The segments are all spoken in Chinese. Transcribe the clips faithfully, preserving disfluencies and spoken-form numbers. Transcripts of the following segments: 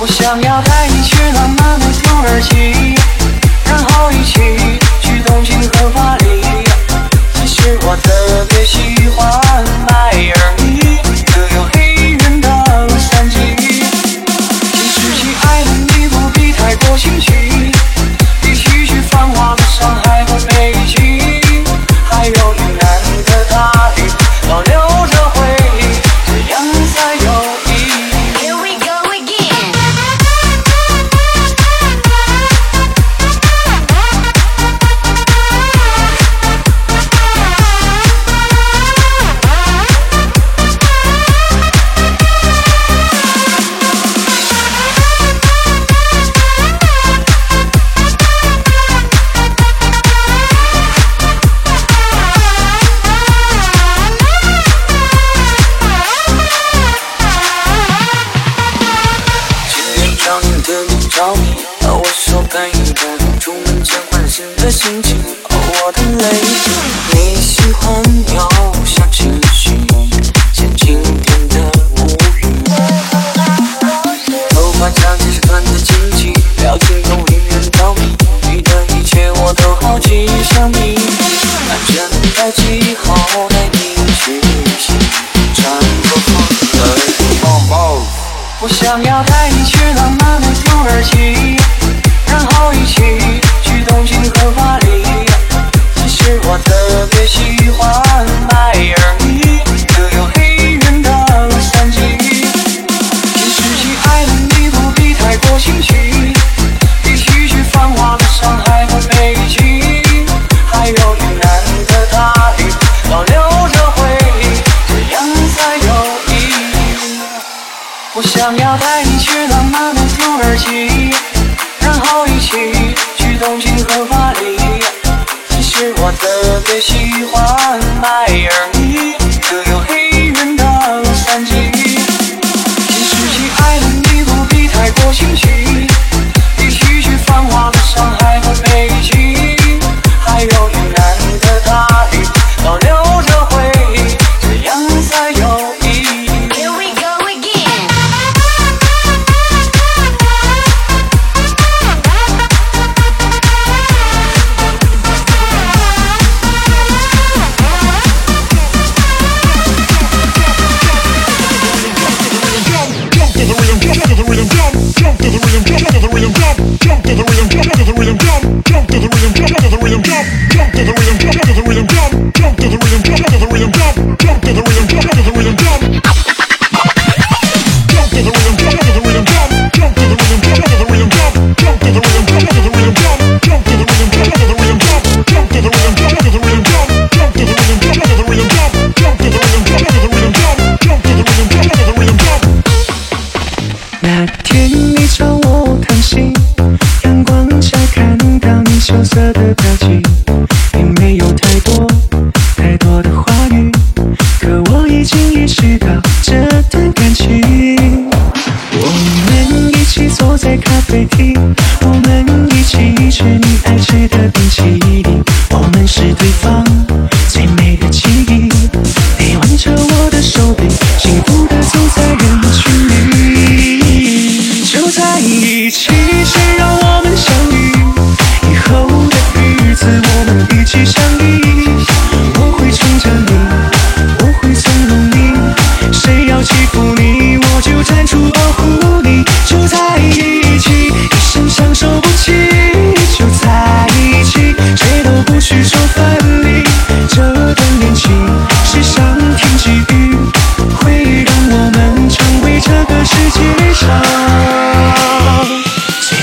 我想要带你去浪漫的土耳其，然后一起去东京和巴黎。其实我特别喜欢迈尔密，可有黑人的洛杉矶。新世纪爱的你不必太过心虚，一起去繁华的上海和北京，还有云南的大理，保留着回忆，这样才有意义。Here we go again。着迷，和我手感应不同，出门前换新的心情。哦，我的泪，你喜欢描写情绪，像今天的无语。头发长见识团的惊奇，表情中令人着迷。你的一切我都好奇，想你，安全带系好，带你去旅行，穿过风的雨。我想要带你去浪漫的土耳其，然后一起去东京和巴黎。其实我特别喜欢迈尔密，可有黑人的洛杉矶。新世纪爱的你不必太过心虚，一起去繁华的上海和北京，还有云南的大理，保留着回忆，这样才有意义。我想要带你去浪漫的土耳其，然后一起去东京和巴黎。其实我特别喜欢迈尔密，可有黑人的洛杉矶。新世纪爱的你不必太过心虚，一起去繁华的上海和北京，还有云南的大理，保留着回忆，这样才有意义。Here we go again。那天你朝我谈心，阳光下看到你羞涩的表情，并没有太多太多的话语，可我已经意识到这段感情。我们一起坐在咖啡厅，我们一起吃你爱吃的冰淇淋，我们是对方最美的记忆。你挽着我的手臂，幸福地走在人群里，就在一起，谁让我们相遇？以后的日子我们一起相依。我会宠着你，我会纵容你，谁要欺负你，我就站出保护你。就在一起，一生相守不弃。就在一起，谁都不许说分离。这段恋情是上天给予，会让我们成为这个世界上最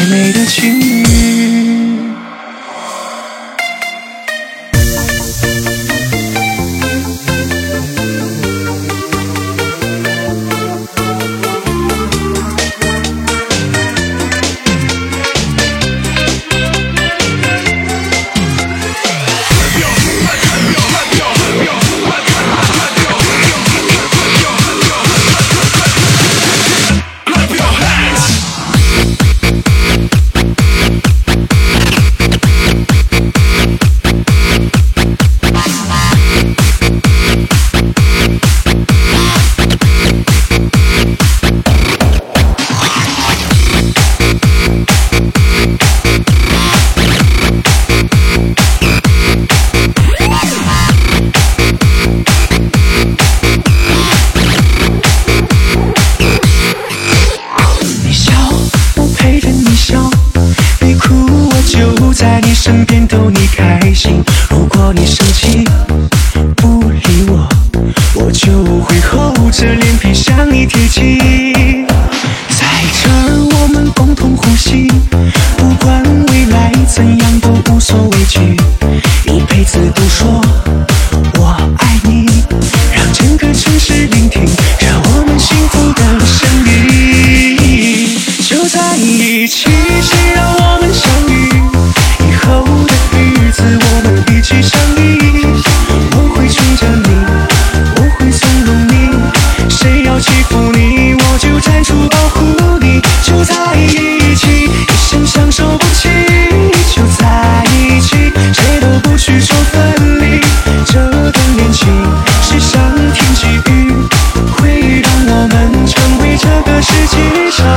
身边逗你开心。如果你生气不理我，我就会厚着脸皮向你贴近。在这儿我们共同呼吸，不管未来怎样都无所畏惧，一辈子都说我爱你，让整个城市聆听着我们幸福的声音。就在一起，谁让我们相遇，以后的日子我们一起相依。我会宠着你，我会纵容你，谁要欺负你我就站出保护你。就在一起，一生相守不弃，就在一起，谁都不许说分离。这段恋情是上天给予，会让我们成为这个世界上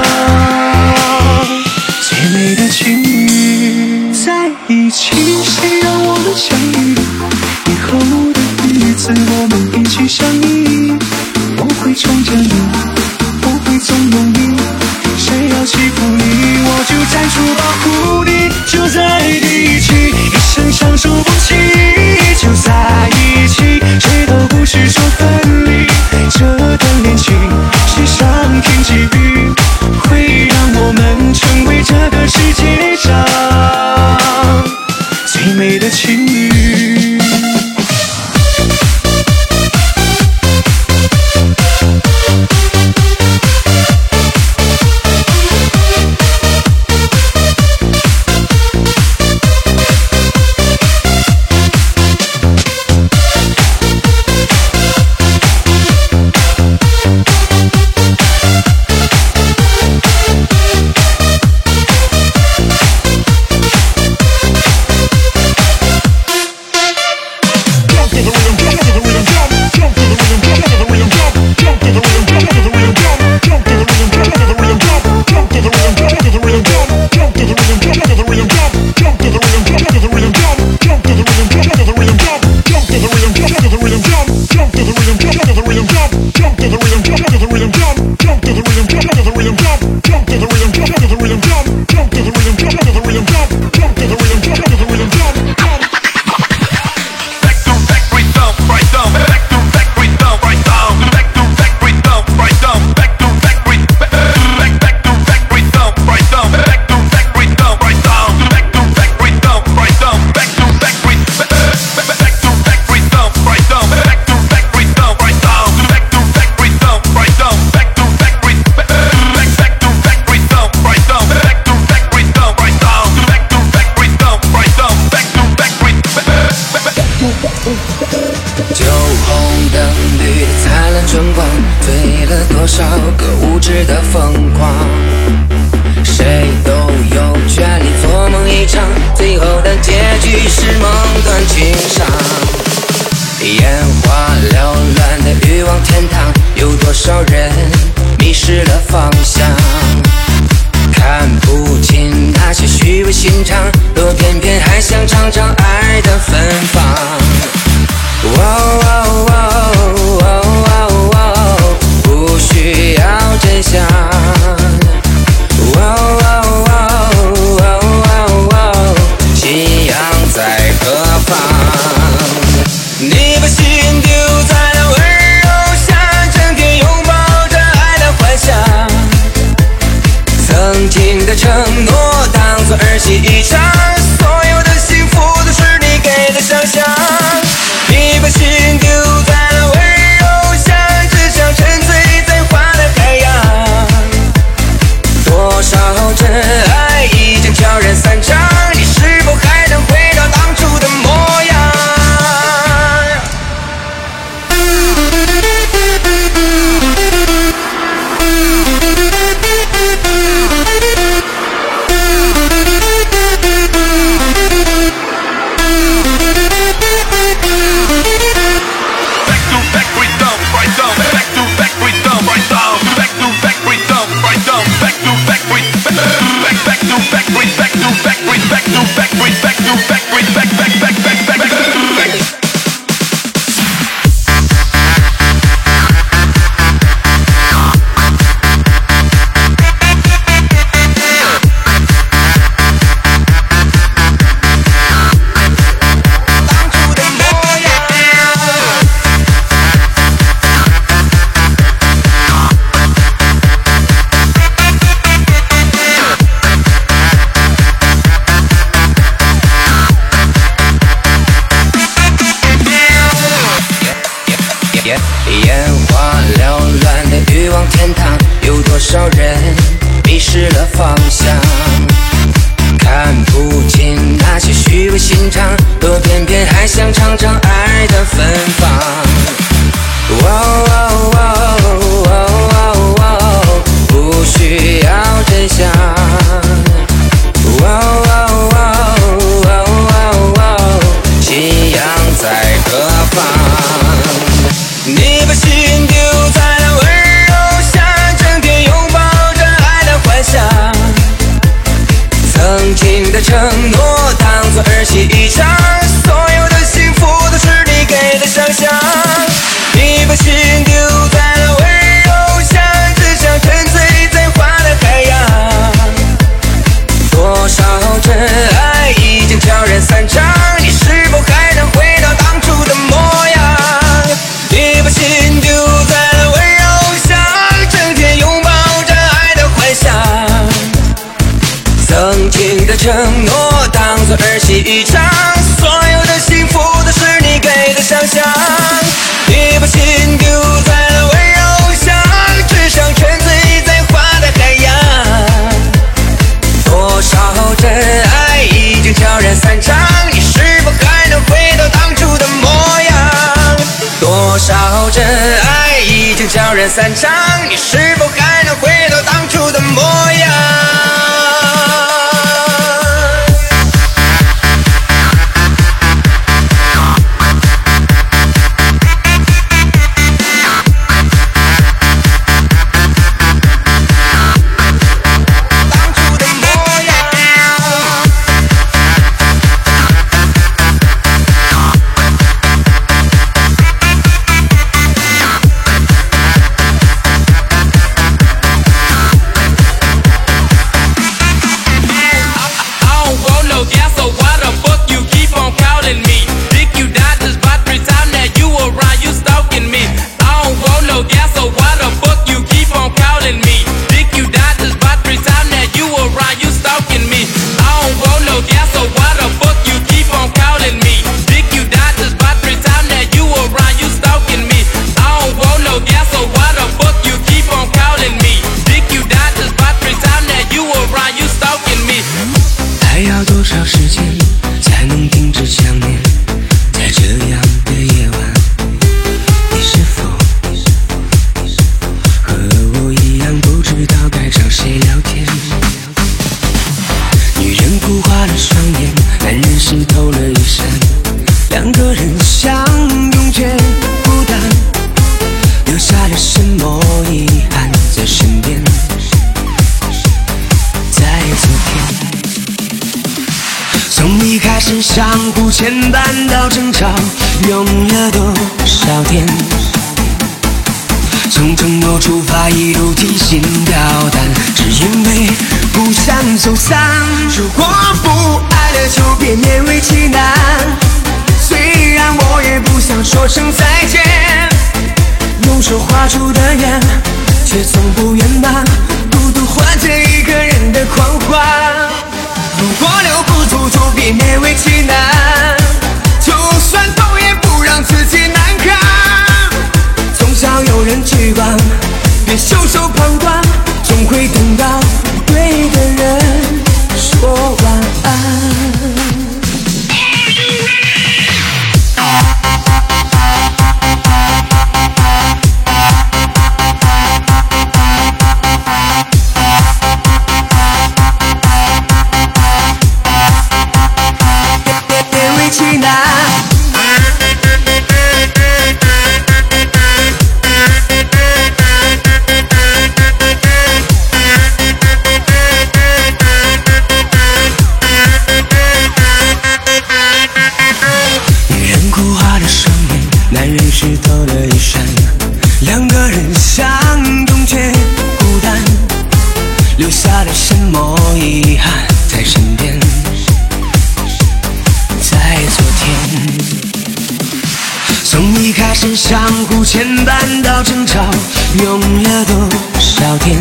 最美的情侣。在一起，谁让我们相遇，以后的日子我们一起相依。我会宠着你，我会纵容你，谁要欺负你我就站出保护你。就在一起，一生相守不弃，就在一起，谁都不许说分离。这段恋情是上天给予，会让我们成为这个世界上最美的情侣。 酒红灯绿灿烂春光，醉了多少个无知的疯狂。谁都有权利做梦一场，最后的结局是梦断情伤。眼花缭乱的欲望天堂，有多少人迷失了方向？看不清那些虚伪心肠，可偏偏还想尝尝爱的芬芳。哦哦哦哦哦，不需要真相。哦哦哦哦哦，信仰在何方？你把心丢在了温柔乡，整天拥抱着爱的幻想。曾经的承诺当作儿戏一场，所有的幸福都是你给的想象。你把心丢在了温柔乡，只想沉醉在花的海洋。多少真爱已经悄然散场，你是否还能回到当初的模样？ 失了方向，看不见那些虚伪心肠，可偏偏还想尝尝爱的芬芳。哦哦哦哦哦，不需要真相。哦哦哦哦哦，信仰在何方？你把心丢在了温柔乡，整天拥抱着爱的幻想，曾经的承诺当作儿戏一场，所有的幸福都是你给的想象。你把心丢在了温柔乡，只想沉醉在花的海洋，多少真爱已经悄然散场，你是否还能回到当初的模样？你把心丢在了温柔乡，整天拥抱着爱的幻想，曾经的承诺当作儿戏一场，所有的幸福都是你给的想象。你把心丢在了温柔乡，只想沉醉在花的海洋，多少真爱已经悄然散场，你是否还能回到当初的模样？多少真爱已经悄然散场，你是否还能回到当初的模样？ 相互牵绊到争吵，用了多少天？从承诺出发，一路提心吊胆，只因为不想走散。如果不爱了，就别勉为其难。虽然我也不想说声再见，用手画出的圆，却从不圆满，孤独换着一个人的狂欢。如果留不住，就别勉为其难，就算痛也不让自己难堪。总想有人去管，别袖手旁观，总会等到对的人说晚安。相互牵绊到争吵，用了多少天？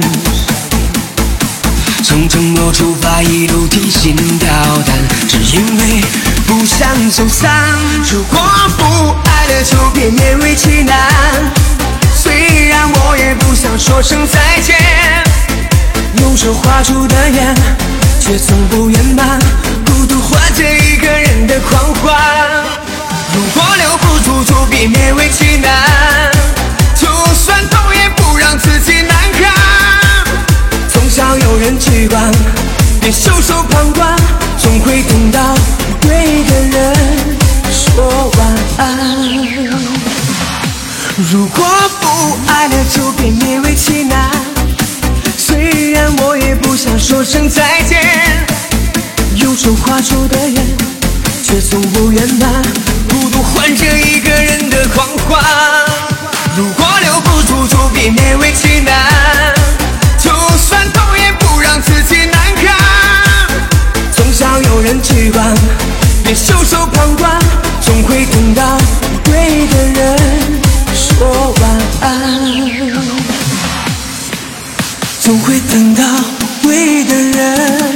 从承诺出发，一路提心吊胆，只因为不想走散。如果不爱了，就别勉为其难。虽然我也不想说声再见， 用手画出的圆，却从不圆满，孤独换着一个人的狂欢。如果留不住，就别勉为其难，就算痛也不让自己难堪。从小有人去管，别袖手旁观，总会等到对的人说晚安。如果不爱了，就别勉为其难。虽然我也不想说声再见，用手画出的圆，却从不圆满，孤独换着一个人的狂欢。如果留不住，就别勉为其难，就算痛也不让自己难堪。从小有人去管，别袖手旁观，总会等到对的人说晚安，总会等到对的人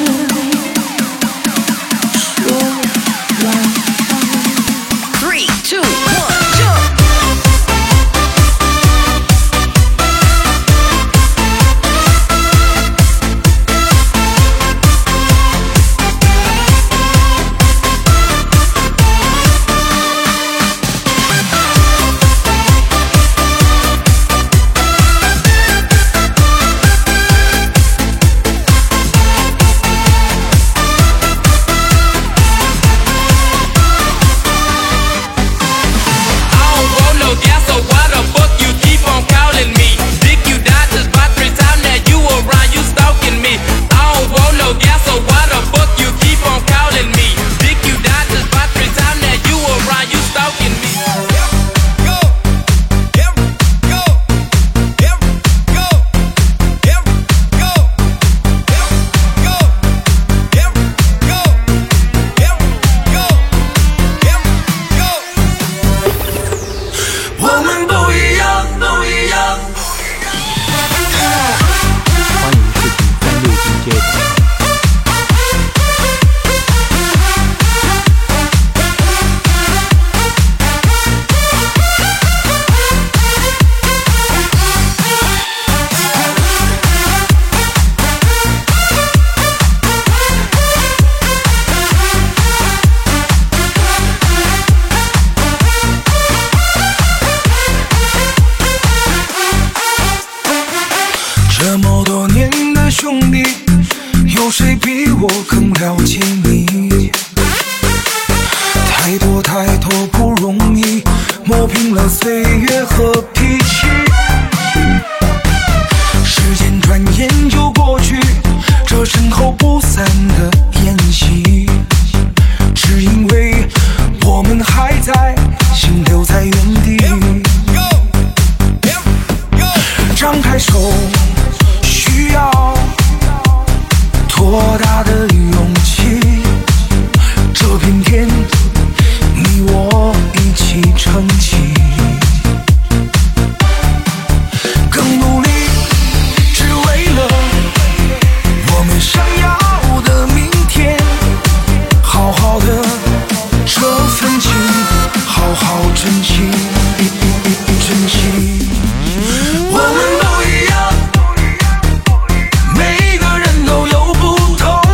说晚安。 Three, two, one, jump! 这么多年的兄弟，有谁比我更了解你？太多太多不容易，磨平了岁月和脾气。时间转眼就过去，这身后不散的宴席，只因为我们还在，心留在原地。张开手，需要多大的勇气？这片天，你我一起撑起。更努力，只为了我们想要的明天。好好的这份情，好好珍惜，珍惜。我们都一样，每个人都有不同，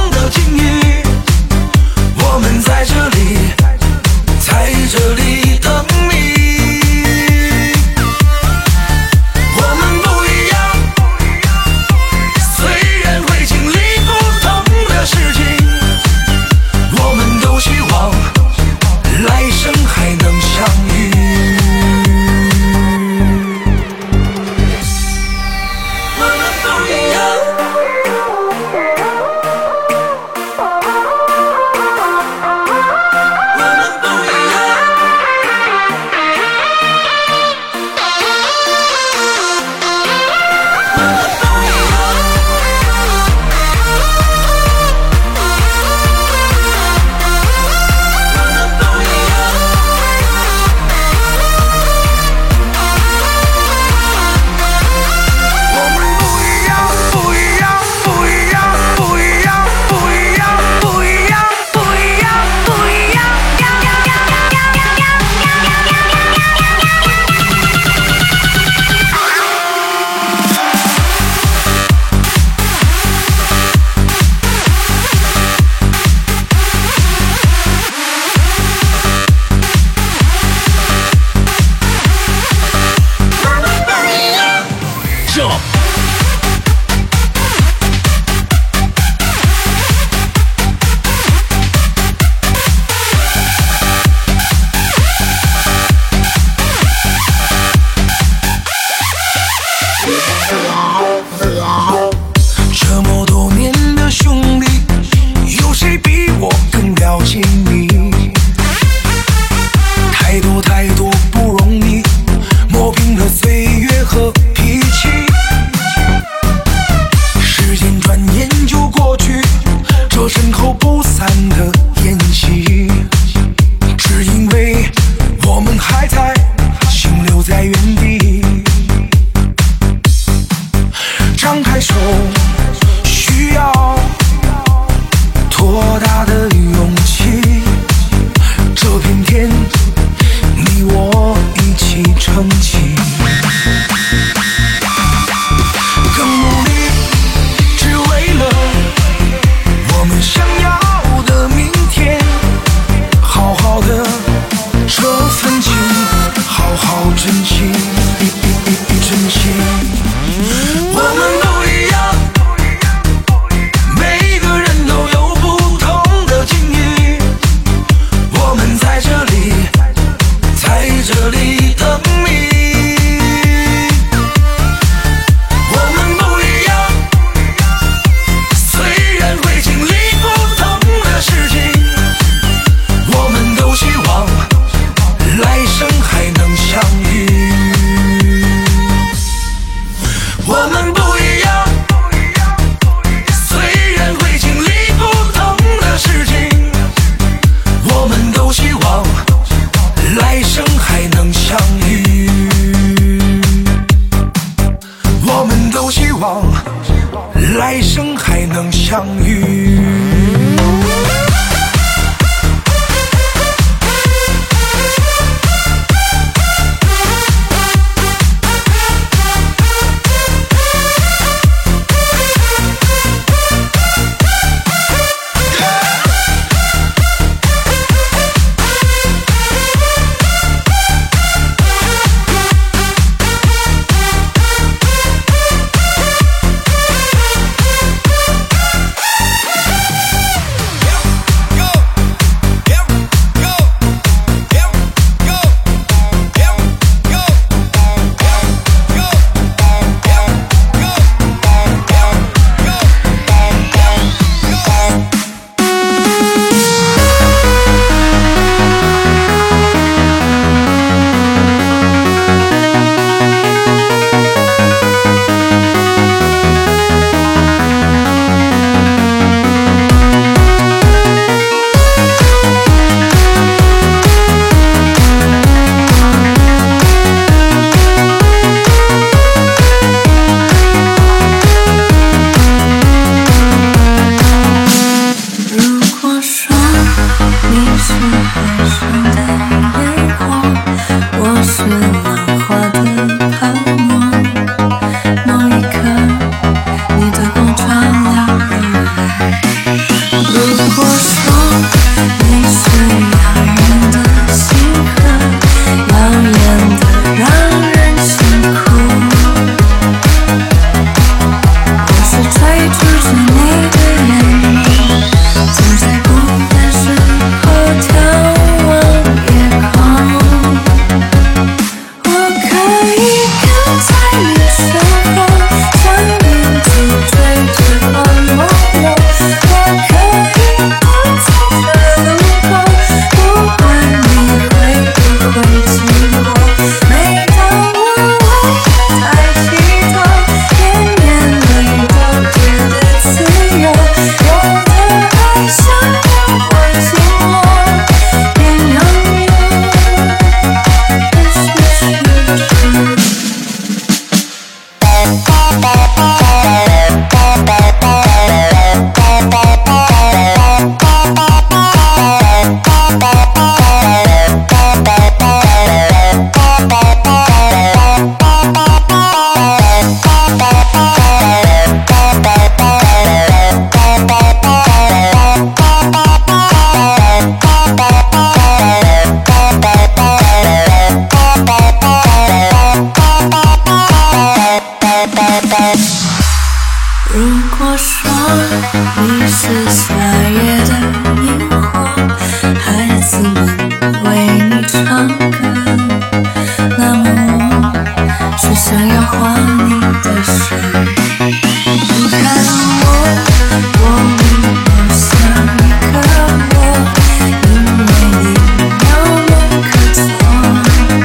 是夏夜的萤火，孩子们为你唱歌，那么我是想要画你的手。你看我，我没有像一个我，因为你要么可错。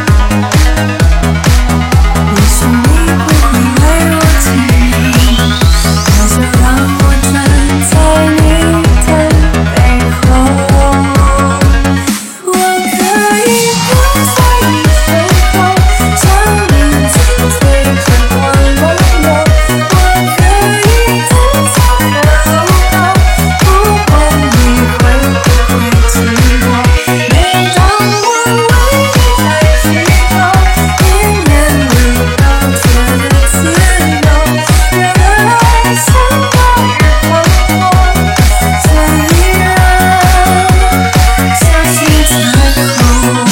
也许你不会为我停留，那就让我站在你的背后。我可以躲在你身后，将你紧追着我轮流。我可以等草热后，不管你会不会寂寞。每当我为你在祈求，迎面舞蹈觉得自由，原来像冬日黄昏，最让相信彩虹。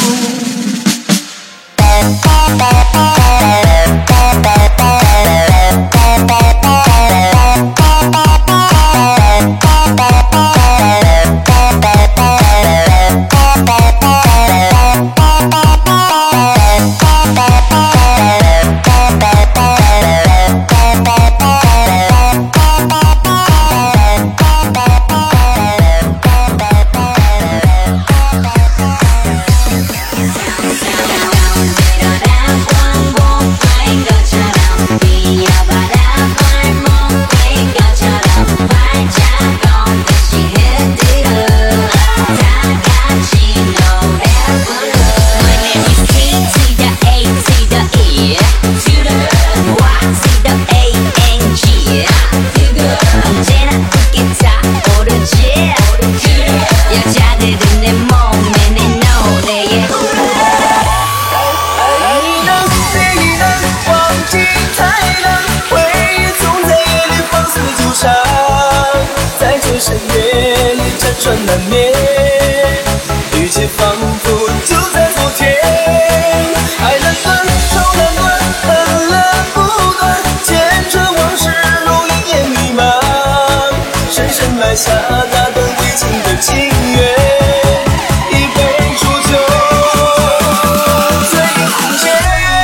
深夜里辗转难眠，一切仿佛就在昨天。爱难断，愁难断，恨了不断，牵着往事如一夜弥漫，深深埋下那段未尽的情缘。一杯浊酒醉红间，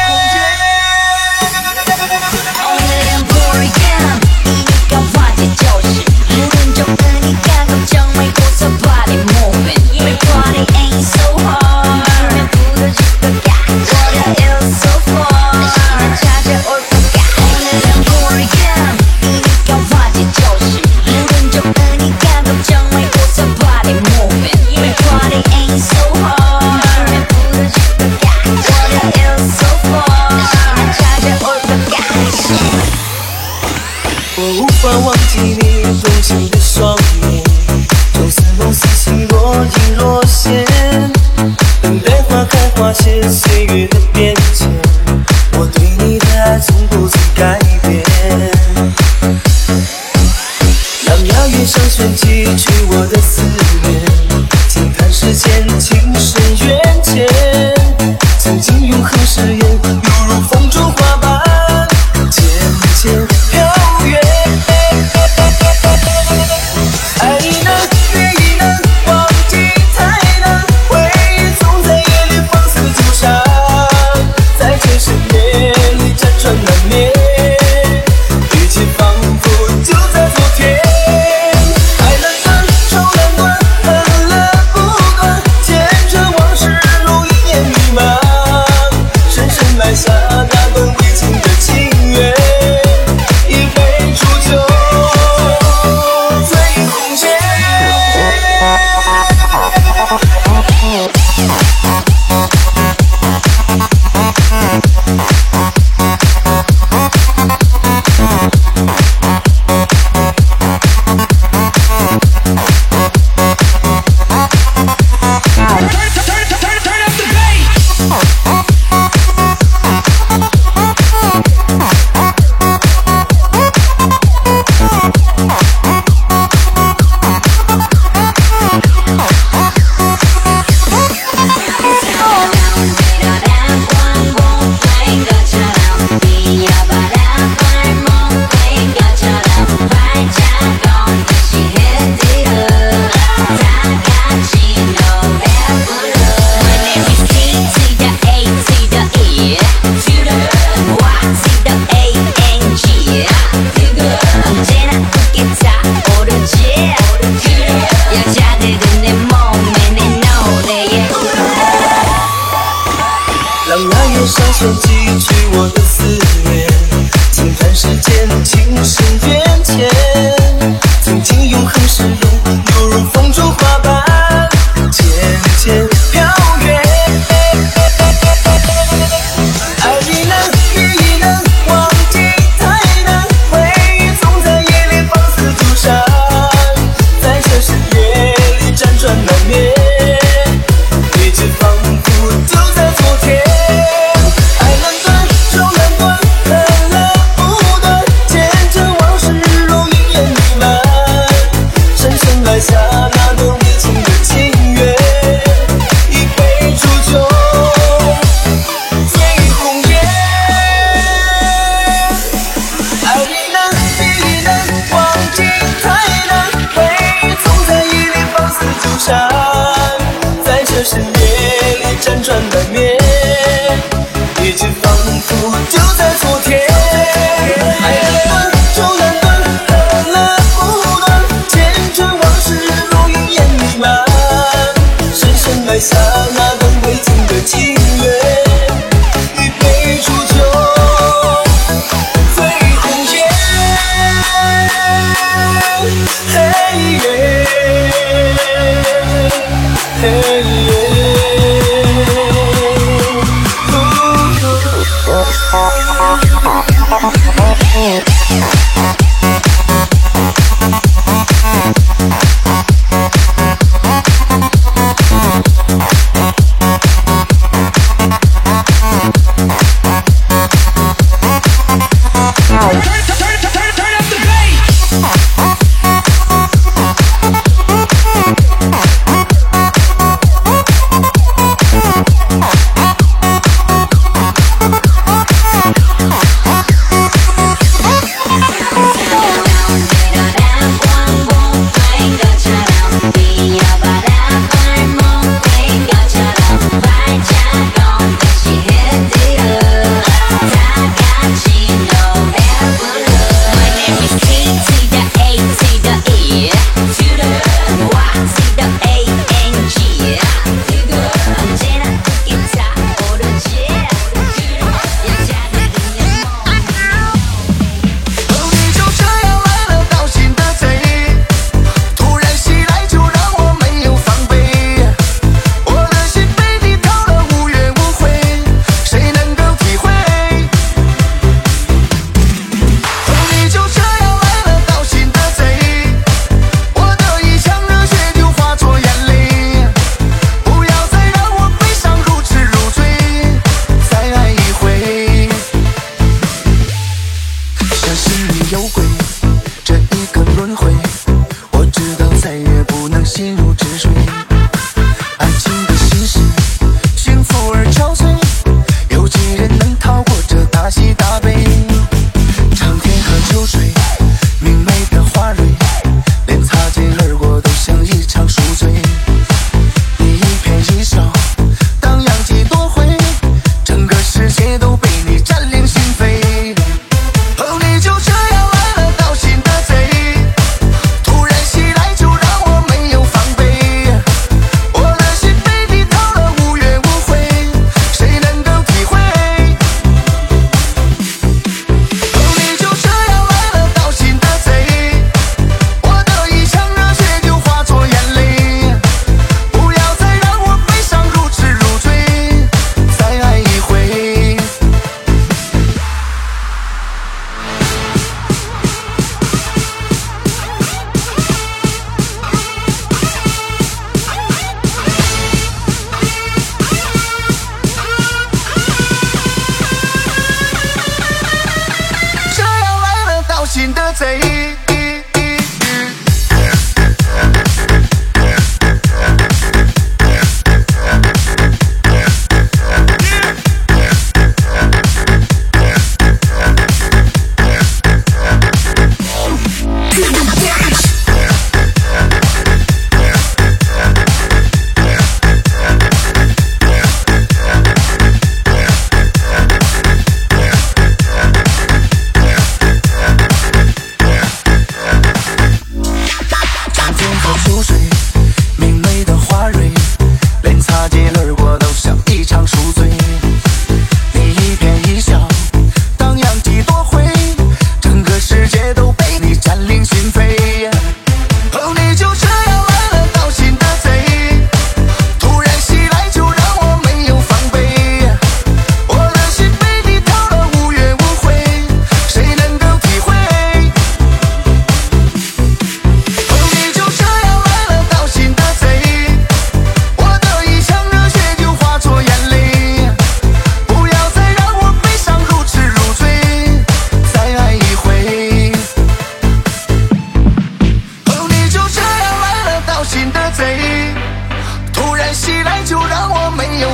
오늘은 보리감 이니까 화제 조시 물은 좀 끄니까 걱정 말고 so body moving My body ain't so hard 그냥 부러질 것 같아 What it is so far 다시는 찾아올 것 같아 오늘은 보리감 이니까 화제 조시 물은 좀 끄니까 걱정 말고 so body moving My body ain't so hard 그냥 부러질 것 같아 What it is so far 다시는 찾아올 것 같아 我无法忘记你动情的双眼，就似梦似醒，若隐若现。等待花开花谢，岁月的变迁，我对你的爱从不曾改变。让遥远上旋寄去我的思念，轻叹世间情深缘浅，曾经永恒誓言，犹如风中花瓣，渐渐飘远。爱难，你难，忘记太难，回忆总在夜里放肆纠缠，在这深夜里辗转难眠，一切仿佛就在昨天。爱难断，愁难断，恨了不断，牵着往事如一夜弥漫，深深埋下那段未尽的情缘。 下那段未尽的情缘，一杯煮酒醉红颜。爱你难，你难，忘记太难，会总在夜里放肆纠缠，在这深夜里辗转难眠，一切仿佛就在昨天。爱难断就难断，恨了不断，前尘往事如云烟弥漫，深深埋下那段未尽的情缘，一杯煮酒醉红颜。嘿耶，嘿耶。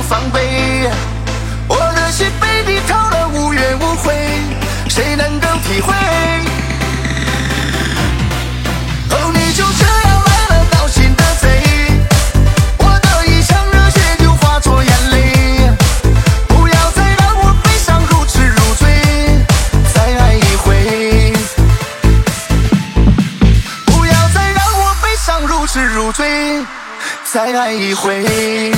防备。我的心被你掏了无怨无悔，谁能够体会？哦，你就这样来了道心的贼，我的一腔热血就化作眼泪。不要再让我悲伤如痴如醉，再爱一回。不要再让我悲伤如痴如醉，再爱一回。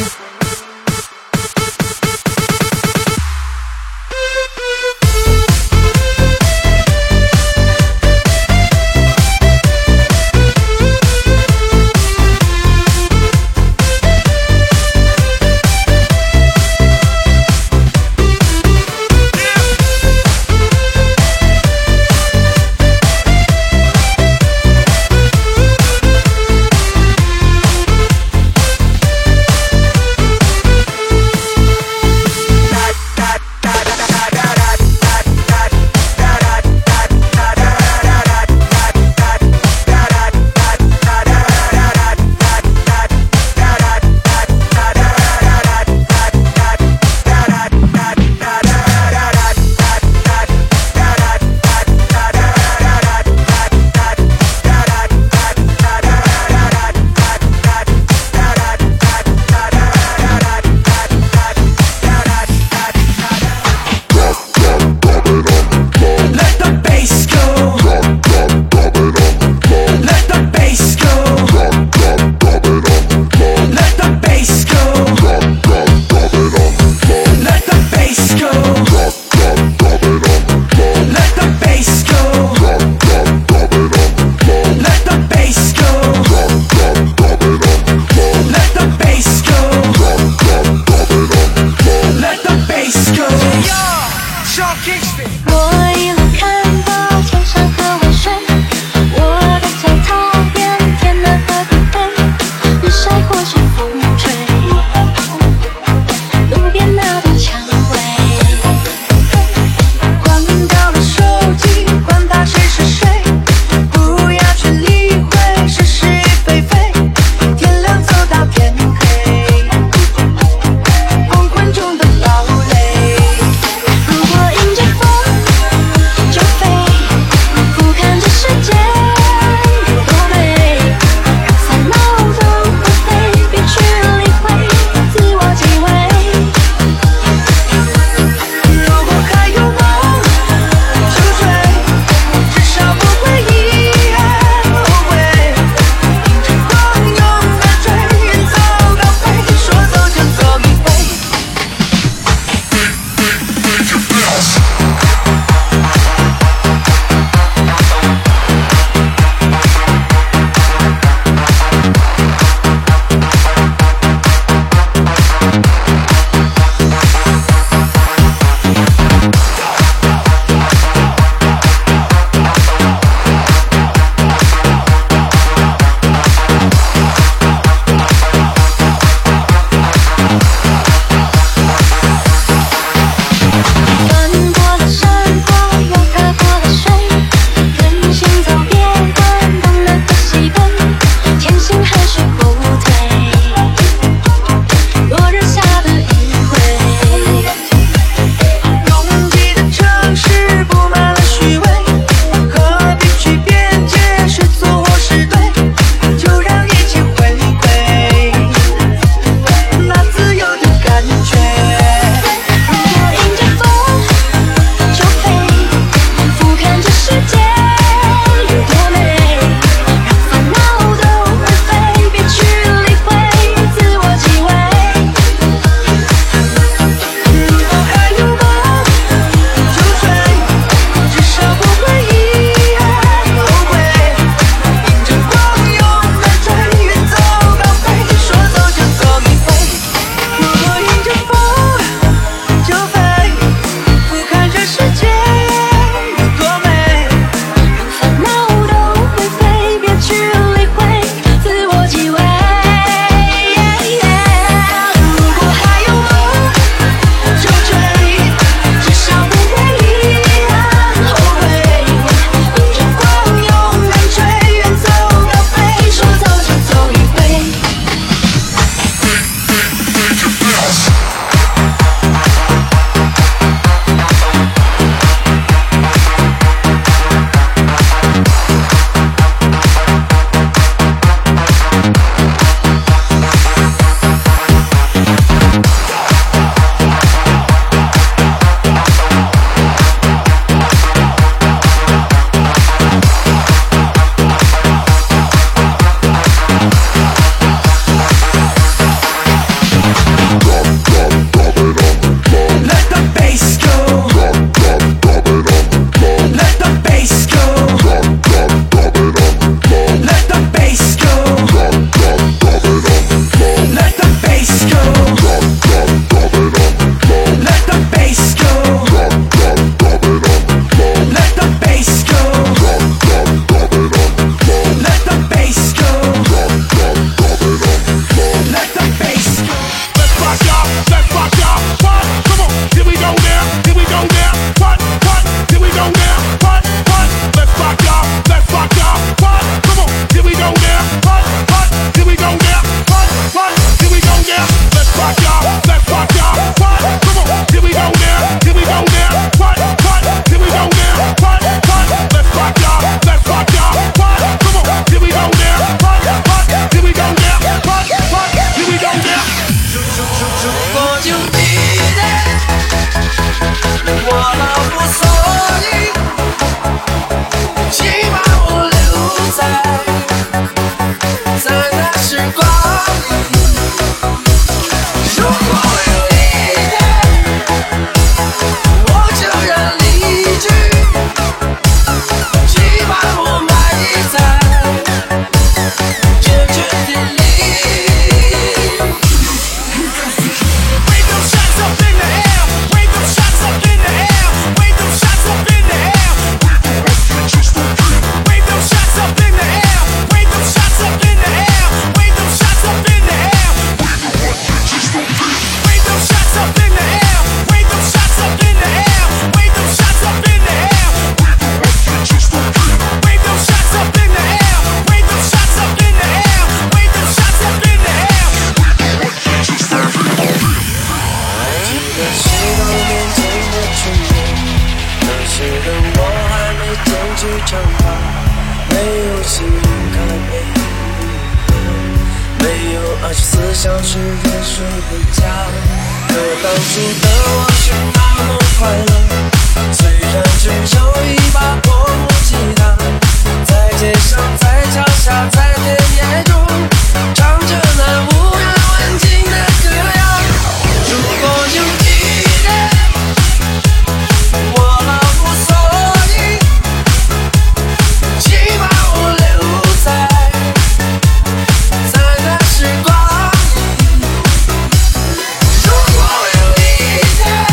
二十四小时热水回家。可当初的我是那么快乐，虽然只有一把破木吉他，在街上，在桥下，在田野中，唱着那无人问津的歌谣。如果有一天我老无所依，请把我留在在那时光里。如果有一天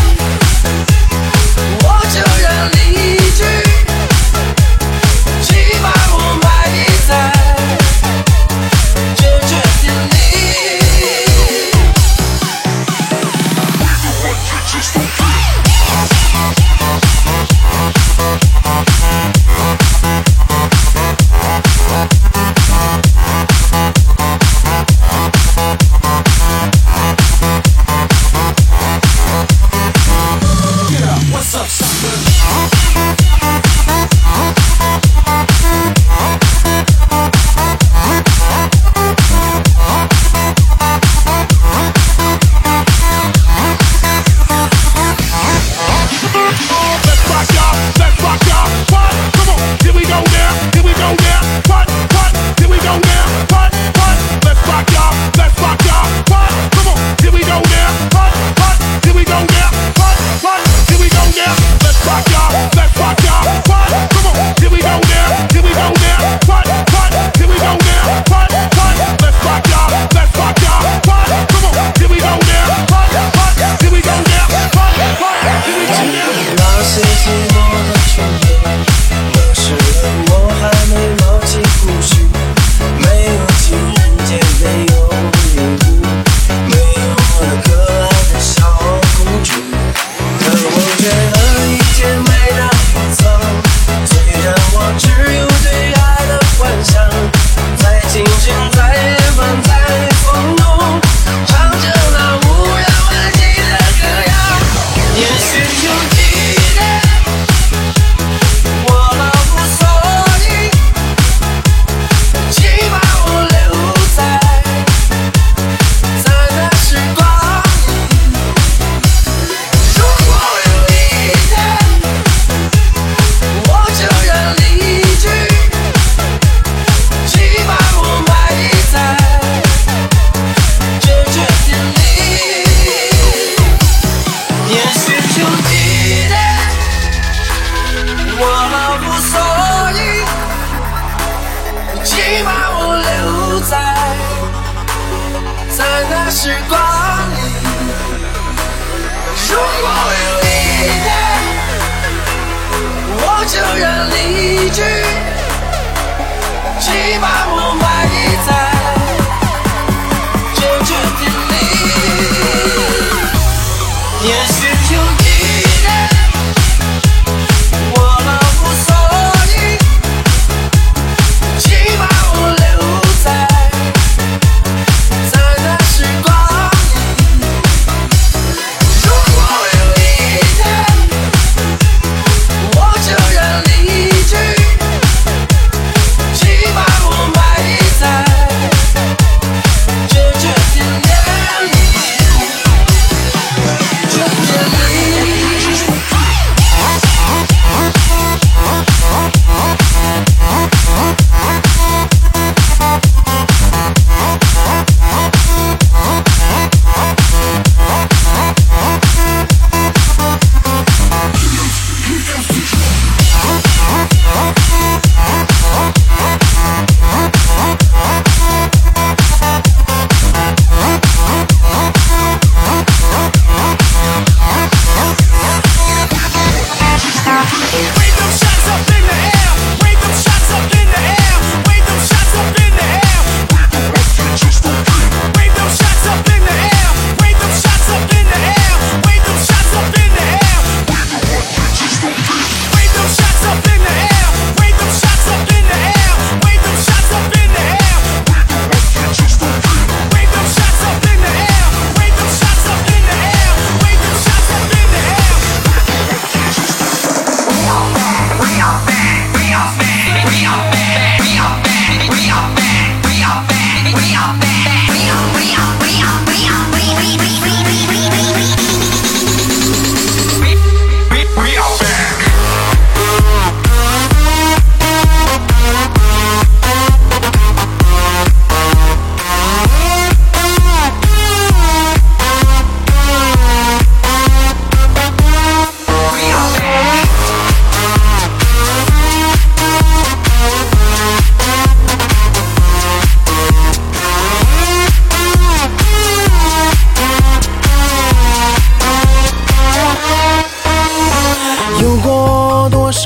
我就要离去，请把我埋在这春天里。 We are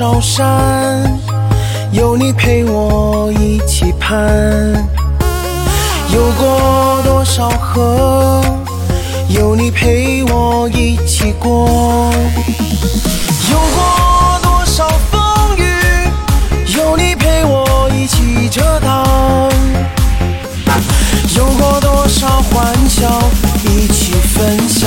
少山，有你陪我一起攀，有过多少河，有你陪我一起过，有过多少风雨，有你陪我一起遮挡，有过多少欢笑一起分享，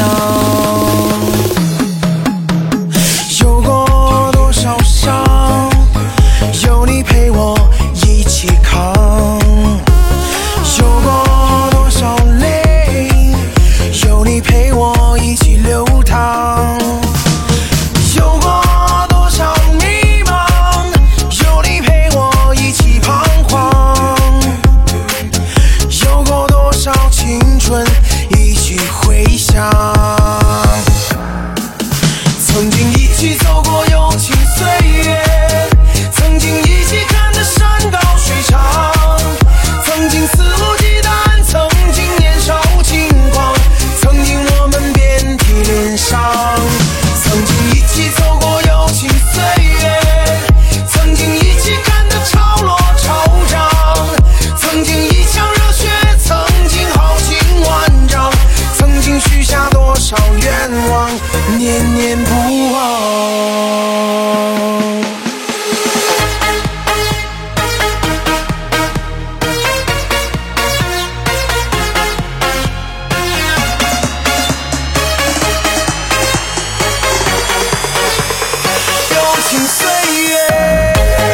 有过多少伤，有你陪我一起扛，有过多少泪，有你陪我一起流淌，有过多少迷茫，有你陪我一起彷徨，有过多少青春一起回想，曾经一起走过友情岁月，曾经一起看的山高水长，曾经肆无忌惮，曾经年少轻狂，曾经我们遍体鳞伤，曾经一起走过友情岁月，曾经一起看的潮落潮涨，曾经一腔热血，曾经豪情万丈，曾经许下多少愿望，念念不忘。友情岁月。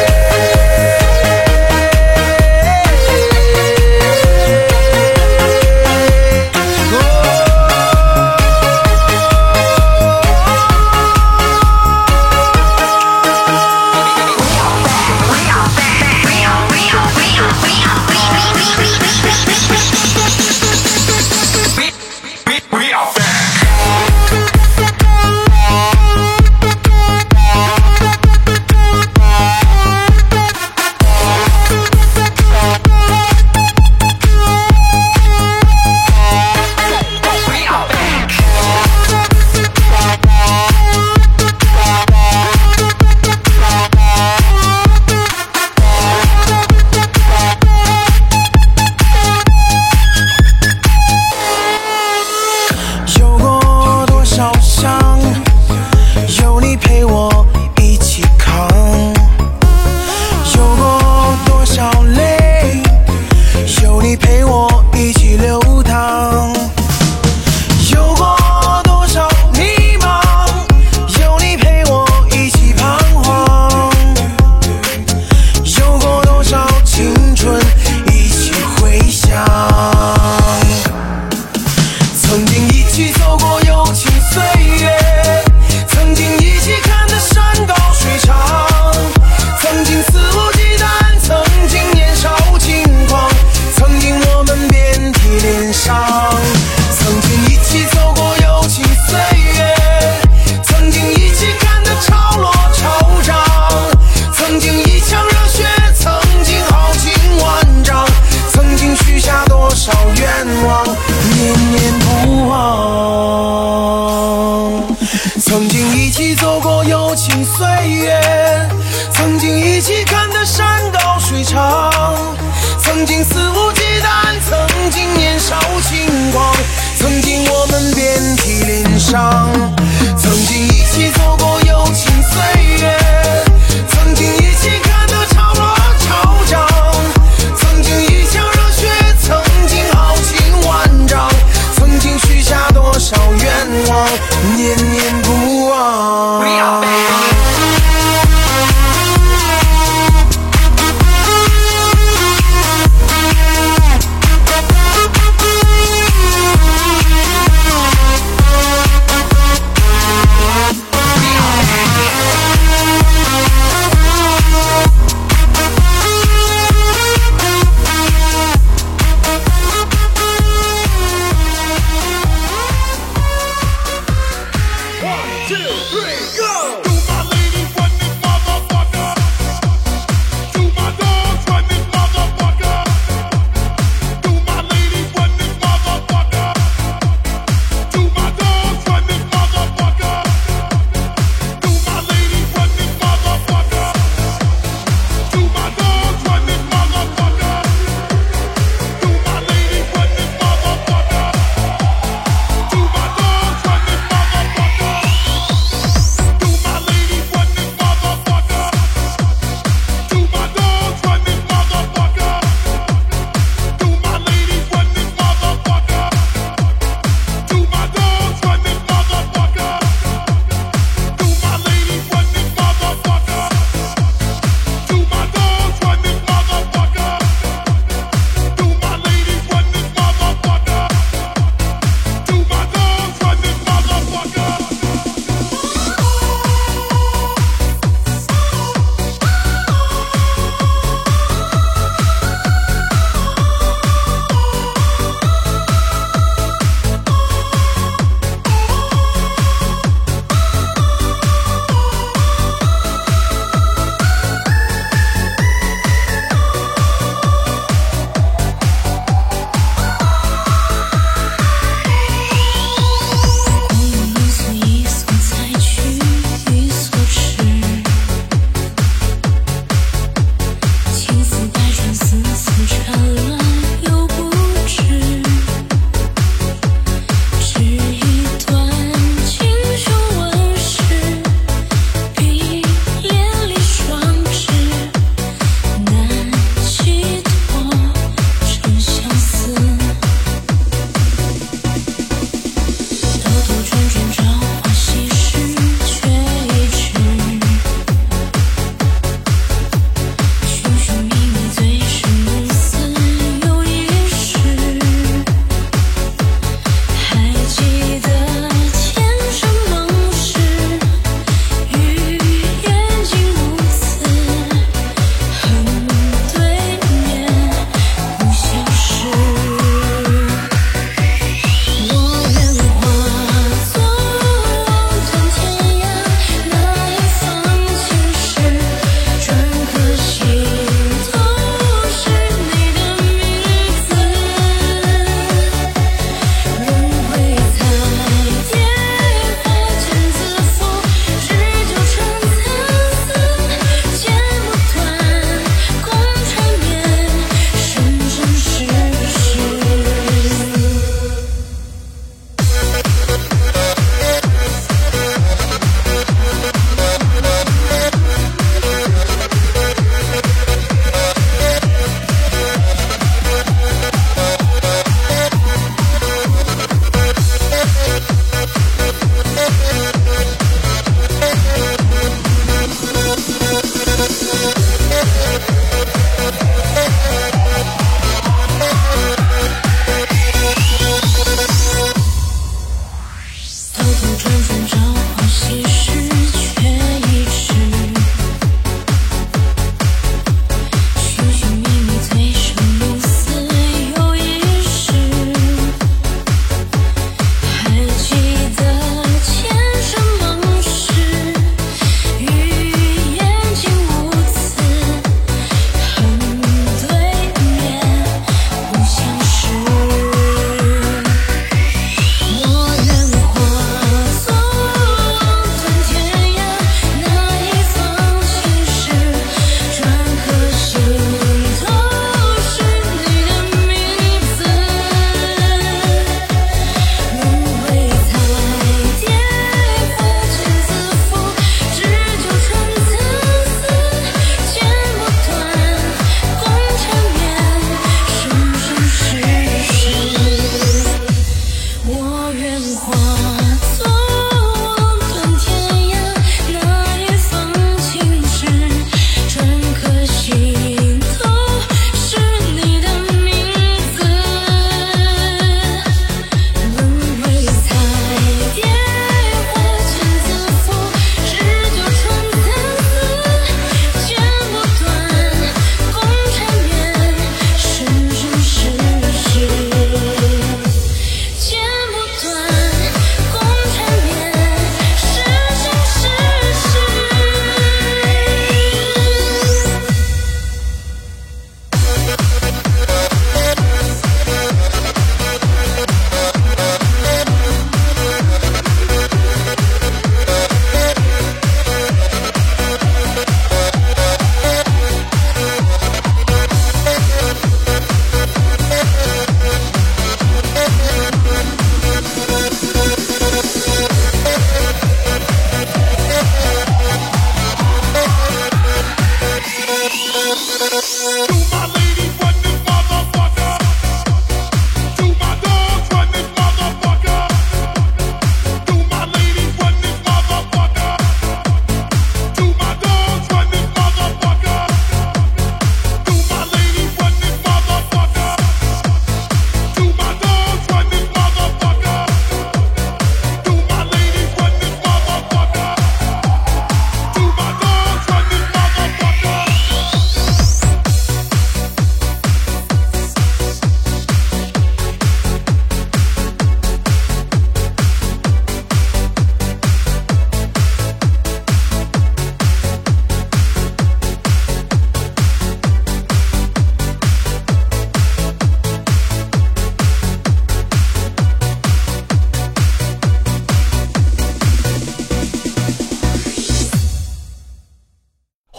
有过多少伤，有你陪我一起扛，有过多少泪，有你陪我一起流淌，有过多少迷茫，有你陪我一起彷徨，有过多少青春一起回想，曾经一起走过友情岁月，曾经一起看的山高水长，曾经肆无忌惮，曾经年少轻狂，曾经我们遍体鳞伤，曾经一起走过友情岁月，曾经一起看的潮落潮涨，曾经一腔热血，曾经豪情万丈，曾经许下多少愿望，念念不忘。曾经一起走过友情岁月，曾经一起看的山高水长，曾经肆无忌惮，曾经年少轻狂，曾经我们遍体鳞伤，曾经一起走过友情岁月，曾经一起看的潮落潮涨，曾经一腔热血，曾经豪情万丈，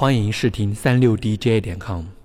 欢迎试听三六 D J 点 com。